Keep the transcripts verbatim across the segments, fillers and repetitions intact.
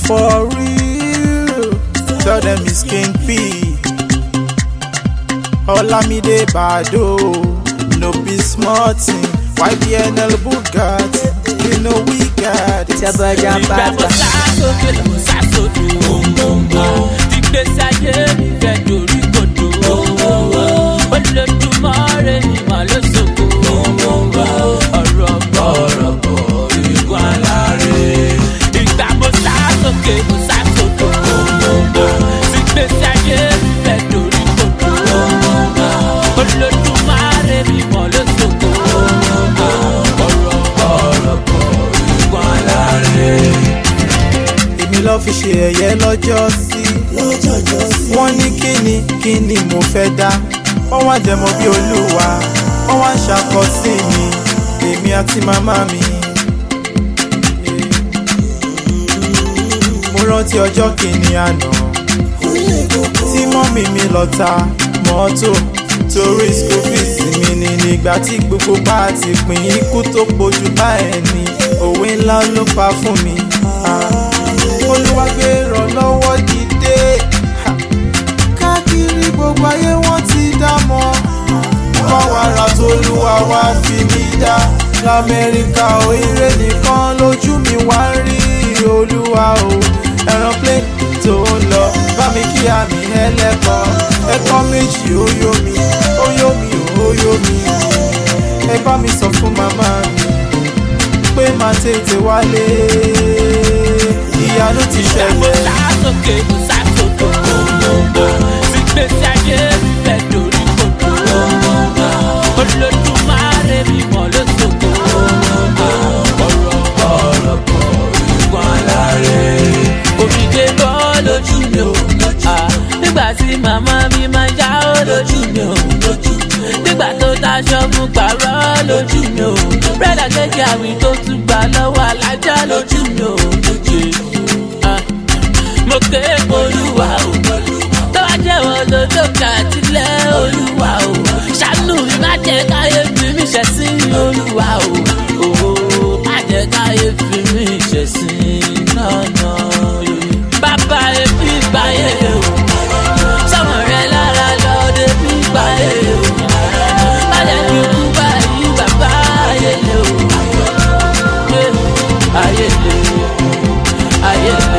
for real. Tell them it's King P. Olamide Bado, no be smart thing. Y B N L Bugatti, you know we got it. Ìgbà mo sá sókè mo sá sódò. Ìgbésí ayé mi fẹ́ dorí kodò. Olódùmarè ni mà ló sòkò. Ọ̀rọ̀ bọ̀ ọ̀rọ̀ bọ̀ igun aláre. Ìgbà mo sá sókè mo sá sódò. Ìgbésí ayé mi fẹ́ dorí kodò. Olódùmarè ni mà ló sòkò. Èmi lọ fi ṣe ẹ̀yẹ lọ́jọ́ sí. Wọ́n ní kíni kíni mo fẹ́ dá. Wọ́n wá jẹmọ bí Olúwa. Wọ́n wá ṣàkọsí mi. Èmi àti màmá mi. Mo rántí ọjọ́ kìíní àná. Tí mọ́mì mi lọ ta mọ́tò. Torí school fees mi ni nígbà tí gbogbo bá ti pín ikú tó pojú bá ẹni. Òwe ńlá ló pa fún mi. Olúwa gbé ìrànlọ́wọ́ dìde. Káàkiri gbogbo ayé wọ́n ti dá mọ́. Fọwọ́ra t'Olúwa wá fi mí dá. L'Amẹ́ríkà ò ire nìkan lójú mi wá rí. Olúwa o, ẹran plane tó ń lọ. Bá mi kí àmì ẹlẹ́kọ̀ọ́. Ẹ̀kọ́ méjì ó yó mi, ó yó mi ó yó mi. Ẹ bá mi sọ fún màmá mi pé máa tètè wálé. Ìyanu ti ṣẹlẹ̀. Mo sá sókè mo sá sódò. Ìgbésí ayé mi fẹ́ dorí kodò. Olódùmarè mi mọ̀ ló sòkò. Ọ̀rọ̀ ọ̀rọ̀ bọ̀ igun aláre. Omijé bọ́ lójú mi ò. Nígbà tí màmá mi máa já ó lójú mi ò. Nígbà tó daṣọ fún pàrọ̀ lójú mi ò. Bẹ́ẹ̀dà kéèké àwìn tó tún gbà lọ́wọ́ alájà lójú mi ò. Mo ké Olúwa o, tó bá jẹ́ wọn ló tó kà sílẹ̀ Olúwa o. Ṣàánú mi má jẹ́ káyé fi mí ṣẹ̀sín Olúwa o. Má jẹ́ káyé fi mí ṣẹ̀sín náà náà. Bàbá ebi gbáyé o, sọmọ rẹ lára lọ́dẹ bí gbáyé o. Má jẹ́ kí n kú báyìí bàbá ayé lè o. Ayé lè, ayé lè.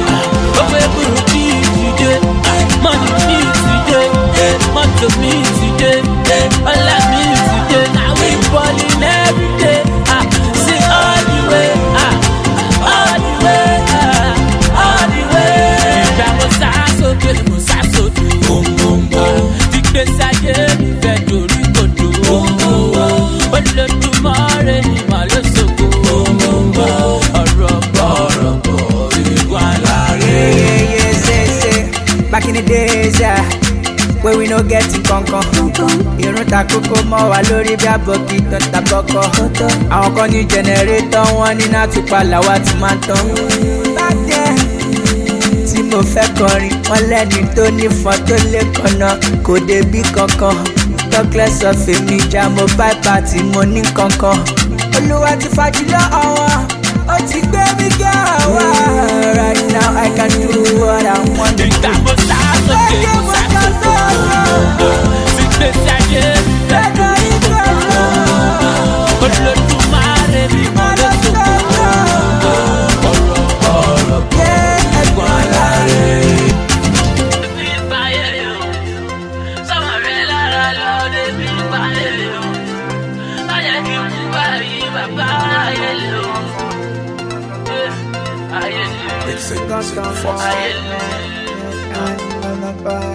To me today, all I need today. Now we balling every day. Ah, see all the way, ah, all the way, ah, all the way. Ìgbà mo sá sókè mo sá sódò. Ìgbésí ayé mi fẹ́ dorí kodò. Olódùmarè ni mà ló sòkò. Ọ̀rọ̀ bọ̀ ọ̀rọ̀ bọ̀ igun aláre. Yeah, yeah, say, say. Back in the days, yeah. Where we no get in kankan. Irun ta kókó mọ́ wa lórí bí àbọ̀kì tán ta kọ́kọ́. Àwọn kan ní jẹnẹrétọ̀ wọn ní nàtúpà làwa ti máa tán. Back then tí mo fẹ́ kọrin wọ́n lẹ́ni tó ní fọ́n tó lé kànnà kò débí kankan. Talkless of èmi ìjà mo bá pàtì mo ní kankan. Olúwa ti fagilọ́ ọ̀wọ́n ó ti gbé mi gẹ́ àwa. Right now I can do what I want to do. Ìgbà mo sá sókè mo sá sódò. Ìgbésí ayé mi fẹ́ dorí kodò. Olódùmarè mi mọ̀ ló sòkò. Ọ̀rọ̀ ọ̀rọ̀ bọ̀ igun aláre. Bí gbáyé o, sọmọ rẹ lára lọ́dẹ bí gbáyé o. Má jẹ́ kí n kú báyìí bàbá ayé lè o. Ayé lè. It's a, it's a, Ayé lè.